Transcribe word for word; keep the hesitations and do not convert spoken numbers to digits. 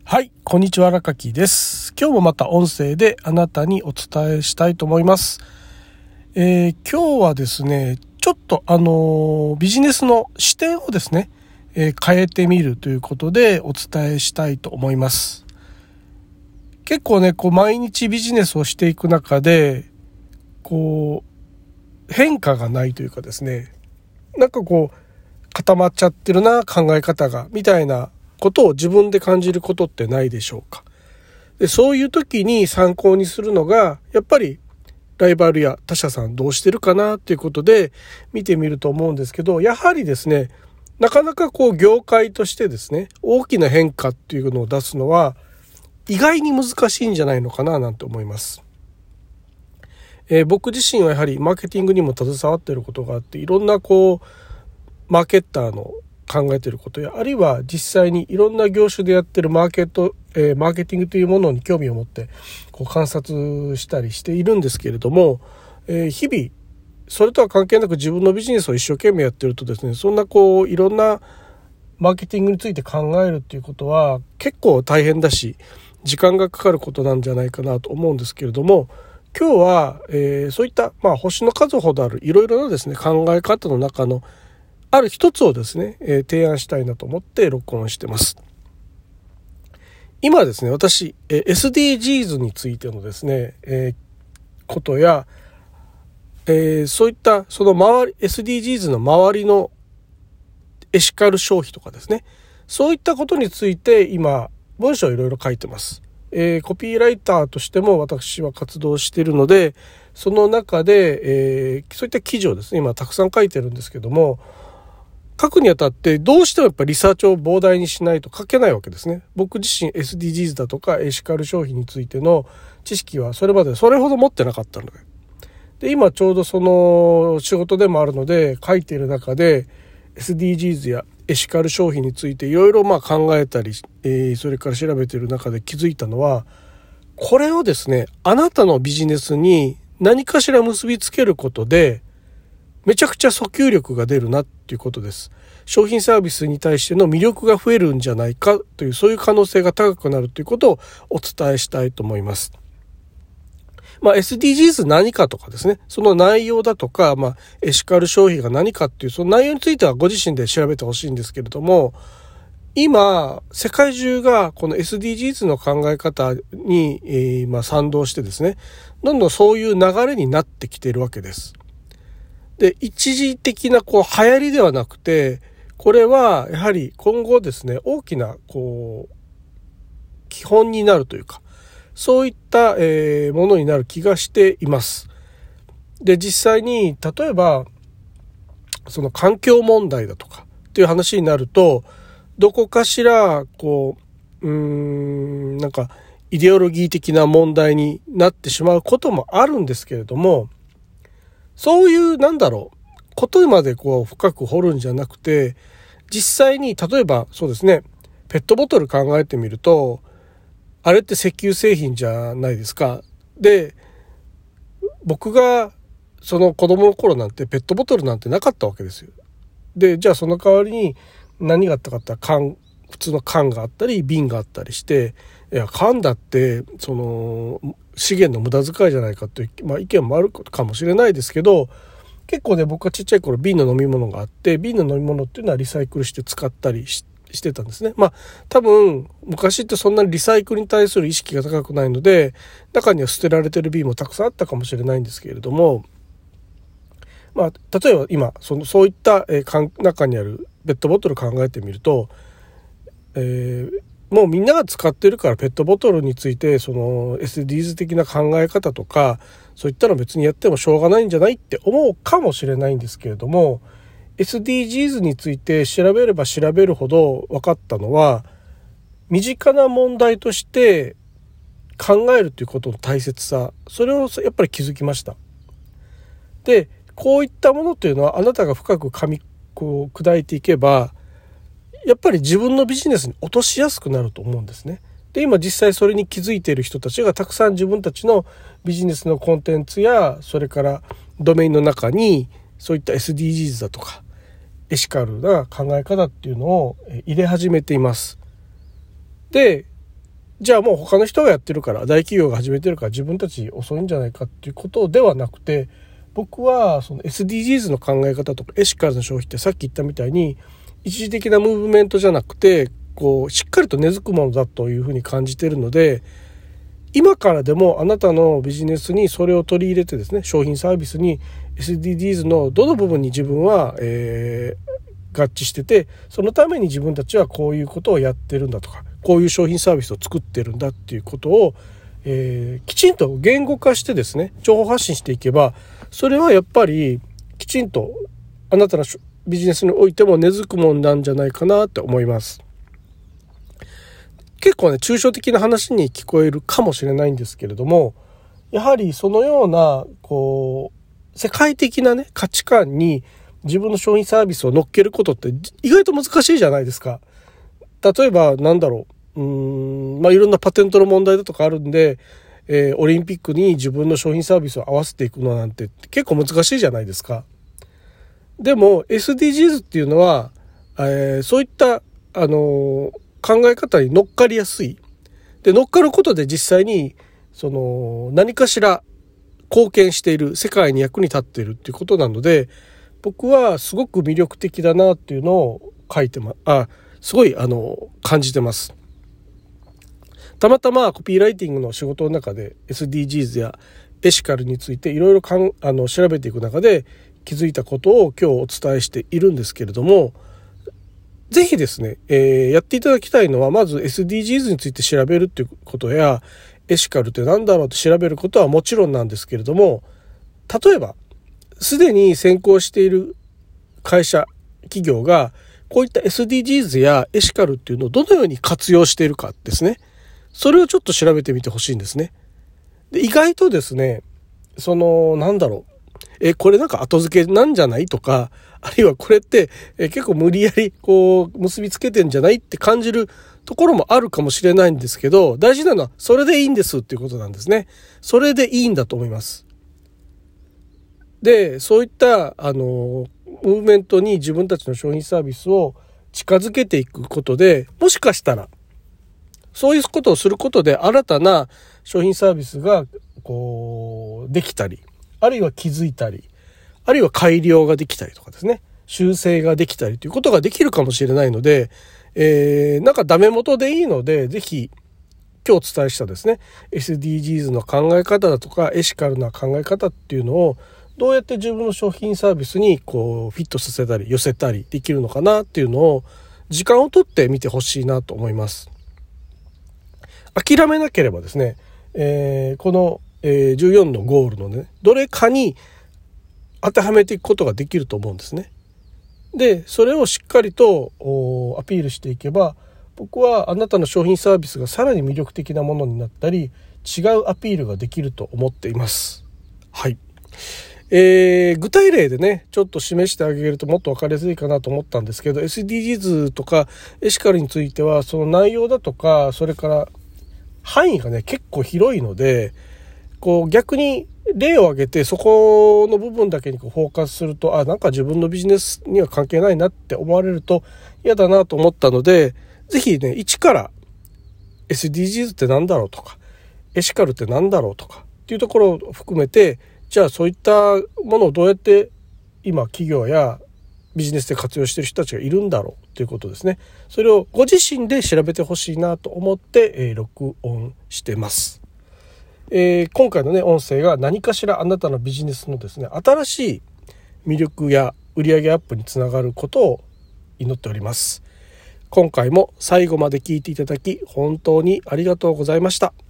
はい、こんにちは、荒垣です。今日もまた音声であなたにお伝えしたいと思います。えー、今日はですね、ちょっとあのビジネスの視点をですね、えー、変えてみるということでお伝えしたいと思います。結構ね、こう毎日ビジネスをしていく中で、こう変化がないというかですね、なんかこう固まっちゃってるな、考え方がみたいなことを自分で感じることってないでしょうか。で、そういう時に参考にするのがやっぱりライバルや他社さんどうしてるかなっていうことで見てみると思うんですけど、やはりですね、なかなかこう業界としてですね、大きな変化っていうのを出すのは意外に難しいんじゃないのかななんて思います。えー、僕自身はやはりマーケティングにも携わっていることがあって、いろんなこうマーケッターの考えていることや、あるいは実際にいろんな業種でやってるマーケット、えー、マーケティングというものに興味を持ってこう観察したりしているんですけれども、えー、日々それとは関係なく自分のビジネスを一生懸命やってるとですね、そんなこういろんなマーケティングについて考えるっていうことは結構大変だし時間がかかることなんじゃないかなと思うんですけれども、今日は、えー、そういった、まあ、星の数ほどあるいろいろなですね考え方の中のある一つをですね、えー、提案したいなと思って録音してます。今ですね、私、えー、エスディージーズ についてのですね、えー、ことや、えー、そういったその周り エスディージーズ の周りのエシカル消費とかですね、そういったことについて今文章をいろいろ書いてます。えー、コピーライターとしても私は活動しているので、その中で、えー、そういった記事をですね今たくさん書いてるんですけども、書くにあたってどうしてもやっぱりリサーチを膨大にしないと書けないわけですね。僕自身 エスディージーズ だとかエシカル消費についての知識はそれまでそれほど持ってなかったので、で今ちょうどその仕事でもあるので書いている中で エスディージーズ やエシカル消費についていろいろまあ考えたり、えー、それから調べている中で気づいたのは、これをですねあなたのビジネスに何かしら結びつけることでめちゃくちゃ訴求力が出るなっていうことです。商品サービスに対しての魅力が増えるんじゃないかという、そういう可能性が高くなるということをお伝えしたいと思います。まあ エスディージーズ 何かとかですね、その内容だとか、まあエシカル消費が何かっていうその内容についてはご自身で調べてほしいんですけれども、今世界中がこの エスディージーズ の考え方に、えー、まあ賛同してですね、どんどんそういう流れになってきているわけです。で、一時的なこう流行りではなくて、これはやはり今後ですね、大きなこう基本になるというか、そういった、えー、ものになる気がしています。で、実際に例えばその環境問題だとかっていう話になると、どこかしらこう、うーん、なんかイデオロギー的な問題になってしまうこともあるんですけれども、そういうなんだろうことまでこう深く掘るんじゃなくて、実際に例えばそうですね、ペットボトル考えてみると、あれって石油製品じゃないですか。で、僕がその子供の頃なんてペットボトルなんてなかったわけですよ。で、じゃあその代わりに何があったかって言ったら缶、普通の缶があったり瓶があったりして、いや缶だってその資源の無駄遣いじゃないかという、まあ、意見もあるかもしれないですけど、結構ね、僕がちっちゃい頃瓶の飲み物があって、瓶の飲み物っていうのはリサイクルして使ったり し, してたんですね。まあ多分昔ってそんなにリサイクルに対する意識が高くないので、中には捨てられてる瓶もたくさんあったかもしれないんですけれども、まあ例えば今そのそういった、えー、中にあるペットボトル考えてみると、えーもうみんなが使ってるからペットボトルについてその エスディーズ 的な考え方とかそういったの別にやってもしょうがないんじゃないって思うかもしれないんですけれども、 エスディージーズ について調べれば調べるほど分かったのは、身近な問題として考えるということの大切さ、それをやっぱり気づきました。で、こういったものというのはあなたが深く噛みこう砕いていけばやっぱり自分のビジネスに落としやすくなると思うんですね。で、今実際それに気づいている人たちがたくさん自分たちのビジネスのコンテンツやそれからドメインの中にそういった エスディージーズ だとかエシカルな考え方っていうのを入れ始めています。で、 じゃあもう他の人がやってるから大企業が始めてるから自分たち遅いんじゃないかっていうことではなくて、僕はその エスディージーズ の考え方とかエシカルの消費ってさっき言ったみたいに一時的なムーブメントじゃなくてこうしっかりと根付くものだというふうに感じているので、今からでもあなたのビジネスにそれを取り入れてですね、商品サービスに エスディージーズ のどの部分に自分は、えー、合致してて、そのために自分たちはこういうことをやってるんだとか、こういう商品サービスを作ってるんだっていうことを、えー、きちんと言語化してですね、情報発信していけば、それはやっぱりきちんとあなたのビジネスにおいても根付くもんなんじゃないかなって思います。結構ね、抽象的な話に聞こえるかもしれないんですけれども、やはりそのようなこう世界的なね価値観に自分の商品サービスを乗っけることって意外と難しいじゃないですか。例えばなんだろう、うーんまあいろんなパテントの問題だとかあるんで、えー、オリンピックに自分の商品サービスを合わせていくのなんて結構難しいじゃないですか。でも エスディージーズ っていうのは、えー、そういったあのー考え方に乗っかりやすい。で、乗っかることで実際にその何かしら貢献している、世界に役に立っているっていうことなので、僕はすごく魅力的だなっていうのを書いてま、あ、すごいあの感じてます。たまたまコピーライティングの仕事の中で エスディージーズ やエシカルについていろいろかんあの調べていく中で気づいたことを今日お伝えしているんですけれども、ぜひですね、えー、やっていただきたいのは、まず エスディージーズ について調べるっていうことや、エシカルって何だろうって調べることはもちろんなんですけれども、例えば、すでに先行している会社、企業が、こういった エスディージーズ やエシカルっていうのをどのように活用しているかですね。それをちょっと調べてみてほしいんですね。で、意外とですね、その、なんだろう、え、これなんか後付けなんじゃないとか、あるいはこれってえ結構無理やりこう結びつけてんじゃないって感じるところもあるかもしれないんですけど、大事なのはそれでいいんですっていうことなんですね。それでいいんだと思います。で、そういったあのムーブメントに自分たちの商品サービスを近づけていくことで、もしかしたらそういうことをすることで新たな商品サービスがこうできたり、あるいは気づいたり、あるいは改良ができたりとかですね、修正ができたりということができるかもしれないので、えー、なんかダメ元でいいので、ぜひ今日お伝えしたですね エスディージーズ の考え方だとかエシカルな考え方っていうのをどうやって自分の商品サービスにこうフィットさせたり寄せたりできるのかなっていうのを時間をとってみてほしいなと思います。諦めなければですね、えー、このじゅうよんのゴールのね、どれかに当てはめていくことができると思うんですね。で、それをしっかりとアピールしていけば、僕はあなたの商品サービスがさらに魅力的なものになったり、違うアピールができると思っています。はい。えー、具体例でね、ちょっと示してあげるともっと分かりやすいかなと思ったんですけど、エスディージーズ とかエシカルについては、その内容だとか、それから範囲がね、結構広いので、こう逆に例を挙げてそこの部分だけにこうフォーカスすると、あ、なんか自分のビジネスには関係ないなって思われると嫌だなと思ったので、ぜひね、一から エスディージーズ って何だろうとか、エシカルって何だろうとかっていうところを含めて、じゃあそういったものをどうやって今企業やビジネスで活用している人たちがいるんだろうということですね。それをご自身で調べてほしいなと思って、えー、録音してます。えー、今回のね音声が何かしらあなたのビジネスのですね新しい魅力や売上アップにつながることを祈っております。今回も最後まで聞いていただき本当にありがとうございました。